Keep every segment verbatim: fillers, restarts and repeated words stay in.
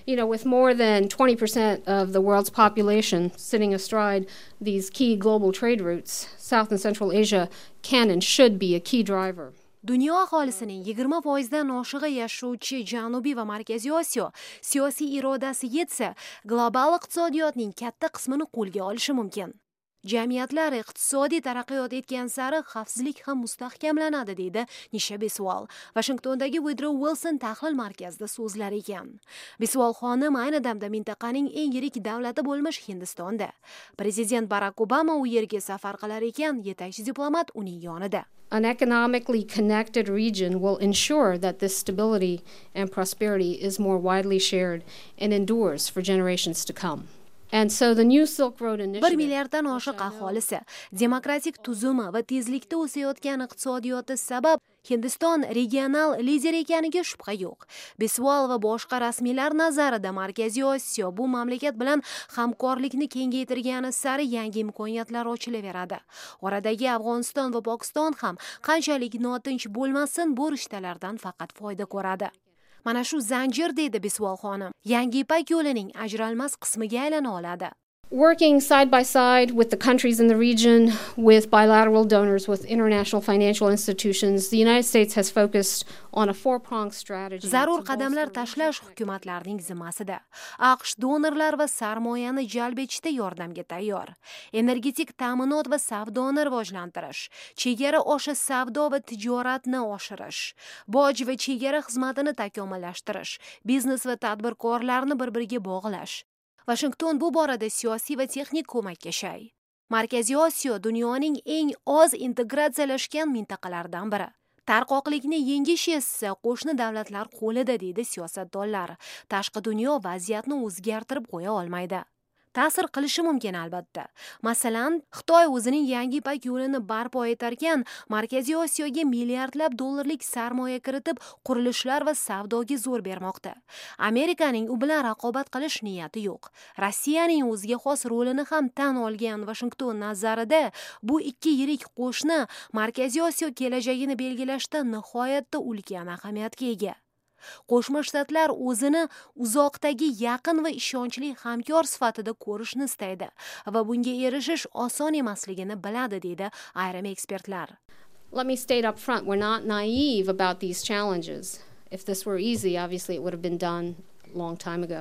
You know, with more than twenty percent of the world's population sitting astride these key global trade routes, South and Central Asia can and should be a key driver. Dunyo aholisining yigirma foizdan oshig'i yashovchi Janubiy va Markaziy Osiyo siyosiy irodasi yetsa, global iqtisodiyotning katta qismini qo'lga olishi mumkin. Jamiyatlar iqtisodiy taraqqiyot etgan sari xavfsizlik ham mustahkamlanadi, deydi Nisha Biswal. Washingtondagi Woodrow Wilson tahlil markazida so'zlar ekan. Biswal xonim ayni damda mintaqaning eng yirik davlati bo'lmish Hindistonda. Prezident Barack Obama u yerga safar qilar ekan, yetakchi diplomat uning yonida. An economically connected region will ensure that this stability and prosperity is more widely shared and endures for generations to come. And so the new Silk Road initiative bir milliarddan oshiq aholisi demokratik tuzumi va tezlikda o'sayotgan iqtisodiyoti sabab Hindiston regional lider ekaniga shubha yo'q. Biswal va boshqa rasmiylar nazarida Markaziy Osiyo bu mamlakat bilan hamkorlikni kengaytirgani sari yangi imkoniyatlar ochilaveradi. Oradagi Afg'oniston va Pokiston ham qanchalik notinch bo'lmasin, bu rishtalardan faqat foyda ko'radi. Mana shu zanjir, deydi Biswal xonim, yangi Ipak yo'lining ajralmas qismiga aylana oladi. Working side by side with the countries in the region, with bilateral donors, with international financial institutions, the United States has focused on a four-pronged strategy. Zarur qadamlar tashlash hukumatlarning zimmasida. AQSh donorlar va sarmoyani jalb etishda yordamga tayyor. Energetik ta'minot va savdoni rivojlantirish, chegara oshi savdo va tijoratni oshirish, boj va chegara xizmatini takomillashtirish, biznes va tadbirkorlarni bir-biriga bog'lash. Washington bu borada siyosiy va texnik ko'makka shay. Markaziy Osiyo dunyoning eng oz integratsiyalashgan mintaqalaridan biri. Tarqoqlikni yengish esa qo'shni davlatlar qo'lida, deydi siyosatdonlar. Tashqi dunyo vaziyatni o'zgartirib qo'ya olmaydi. Ta'sir qilishi mumkin albatta. Masalan, Xitoy o'zining yangi Ipak yo'lini barpo etarkan, Markaziy Osiyoga milliardlab dollarlik sarmoya kiritib, qurilishlar va savdoga zo'r bermoqda. Amerikaning u bilan raqobat qilish niyati yo'q. Rossiyaning o'ziga xos rolini ham tan olgan Washington nazarida bu ikki yirik qo'shni Markaziy Osiyo kelajagini belgilashda nihoyatda ulkan ahamiyatga ega. Qo'shma Shtatlar o'zini uzoqdagi yaqin va ishonchli hamkor sifatida ko'rishni istaydi va bunga erishish oson emasligini biladi, deydi ayrim ekspertlar. Let me state up front, we're not naive about these challenges. If this were easy, obviously it would have been done a long time ago.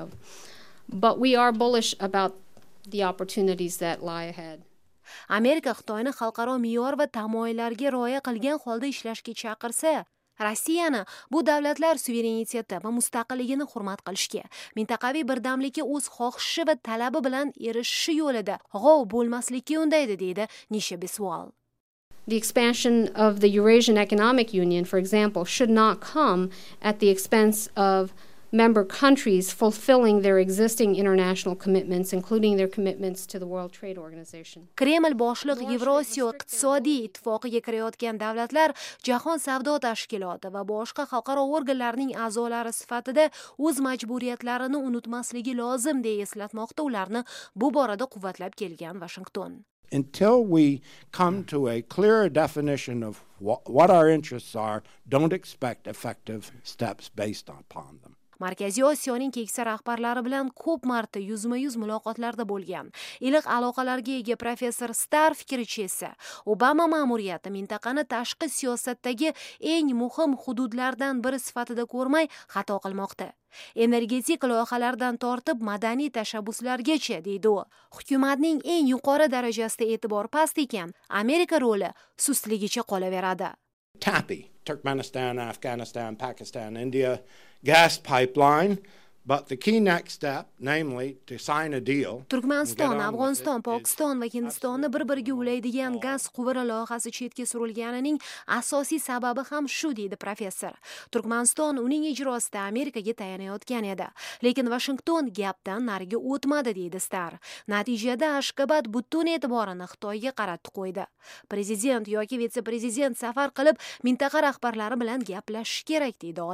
But we are bullish about the opportunities that lie ahead. Amerika Xitoyni xalqaro me'yor va tamoyillarga rioya qilgan holda ishlashga chaqirsa, Rossiyani bu davlatlar suvereniteti va mustaqilligini hurmat qilishga, mintaqaviy birdamlikka o'z xohishi va talabi bilan erishishi yo'lida g'ov bo'lmaslikka undaydi, deydi Nisha Biswal. The expansion of the Eurasian Economic Union, for example, should not come at the expense of member countries fulfilling their existing international commitments, including their commitments to the World Trade Organization. Kreml boshliq Yevrosiyo iqtisodiy ittifoqiga kirayotgan davlatlar Jahon savdo tashkiloti va boshqa xalqaro organlarning a'zolari sifatida o'z majburiyatlarini unutmasligi lozim, deya eslatmoqda ularni bu borada quvvatlab kelgan Washington. Until we come to a clearer definition of wh- what our interests are, don't expect effective steps based upon them. Markaziy Osiyoning keksa rahbarlari bilan ko'p marta yuzma-yuz muloqotlarda bo'lgan. Iliq aloqalarga ega professor Starr fikricha esa, Obama ma'muriyati mintaqani tashqi siyosatdagi eng muhim hududlardan biri sifatida ko'rmay xato qilmoqda. Energetik loyihalardan tortib madaniy tashabbuslargacha, deydi u. Hukumatning eng yuqori darajasida e'tibor past ekan, Amerika roli sustligicha qolaveradi. TAPI, Turkmenistan, Afghanistan, Pakistan, India gas pipeline, but the key next step, namely to sign a deal. Turkmaniston, Afg'oniston, Pokiston va Hindistonni bir-biriga ulaydigan gaz quvuri loyihasi chetga surilganining asosiy sababi ham shu, deydi professor. Turkmaniston uning ijrosida Amerikaga tayanayotgan edi, lekin Washington gapdan nariga o'tmadi, deydi Starr. Natijada Ashgabat butun e'tiborini Xitoyga qaratib qo'ydi. Prezident yoki vitse-prezident safar qilib mintaqa rahbarlari bilan gaplashish kerak, deydi olim.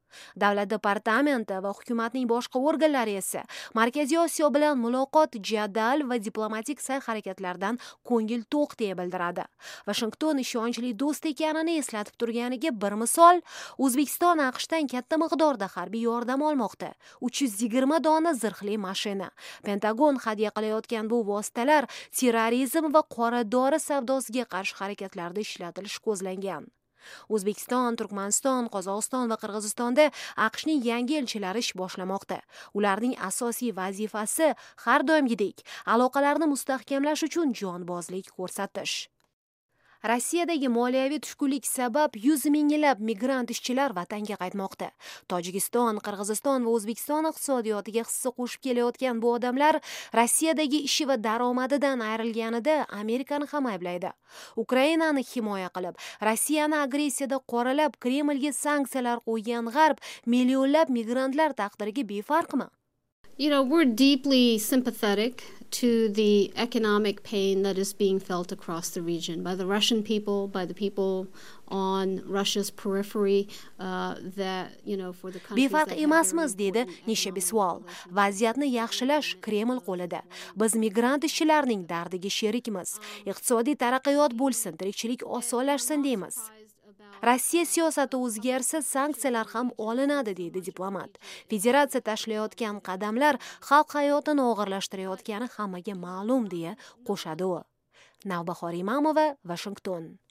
Davlat departamenti va hukumatning boshqa organlari esa Markaziy Osiyo bilan muloqot, jadal va diplomatik sa'y-harakatlardan ko'ngil to'q deya bildiradi. Washington ishonchli do'st ekanini eslatib turganiga bir misol, O'zbekiston AQShdan katta miqdorda harbiy yordam olmoqda. uch yuz yigirma dona zirhli mashina. Pentagon hadya qilayotgan bu vositalar terrorizm va qora dori savdosiga qarshi harakatlarda ishlatilishi ko'zlangan. O'zbekiston, Turkmaniston, Qozog'iston va Qirg'izistonda AQShning yangi elchilari ish boshlamoqda. Ularning asosiy vazifasi har doimgidek aloqalarni mustahkamlash uchun jonbozlik ko'rsatish. Rossiyadagi moliyaviy tushkunlik sabab yuz minglab migrant ishchilar vatanga qaytmoqda. Tojikiston, Qirg'iziston va O'zbekiston iqtisodiyotiga hissa qo'shib kelayotgan bu odamlar Rossiyadagi ishi va daromadidan ayrilganida Amerikani ham ayblaydi. Ukrainani himoya qilib, Rossiyani agressiyada qoralab, Kremlga sanksiyalar qo'ygan G'arb millionlab migrantlar taqdiriga befarqmi? You know, we're deeply sympathetic to the economic pain that is being felt across the region by the Russian people, by the people on Russia's periphery, uh, that, you know, for the countries Befarq emasmiz, dedi Nisha Biswal. Vaziyatni yaxshilash Kreml qo'lida. Biz migrant ishchilarning dardiga sherikmiz. Iqtisodiy taraqqiyot bo'lsin, tirikchilik osonlashsin deymiz. Rossiya siyosati o'zgarsa, sanksiyalar ham olinadi, deydi diplomat. Federatsiya tashlayotgan qadamlar xalq hayotini og'irlashtirayotgani hammaga ma'lum, deya qo'shadi u. Navbahor Imamova, Washington.